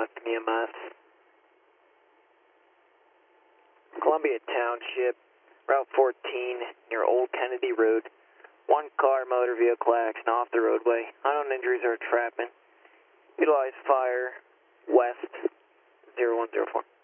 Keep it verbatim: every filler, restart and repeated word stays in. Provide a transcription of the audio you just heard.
left from E M S. Columbia Township, Route fourteen, near Old Kennedy Road. One car motor vehicle accident off the roadway. Unknown injuries are trapping. Utilize fire west zero one zero four.